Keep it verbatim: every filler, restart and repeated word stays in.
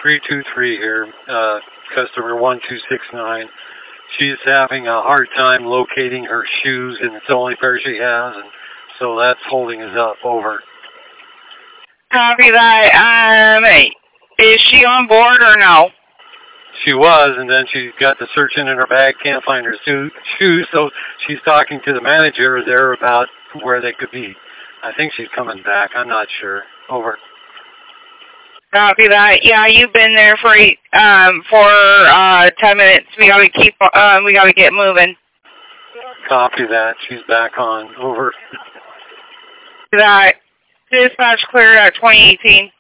three two three here, uh, customer one two six nine. She's having a hard time locating her shoes, and it's the only pair she has, and so that's holding us up. Over. Copy that. Um, is she on board or no? She was, and then she got to searching in her bag, can't find her shoes, so she's talking to the manager there about where they could be. I think she's coming back. I'm not sure. Over. Copy that. Yeah, you've been there for um for uh ten minutes. We gotta keep. Um, we gotta get moving. Copy that. She's back on. Over. That dispatch cleared at twenty eighteen.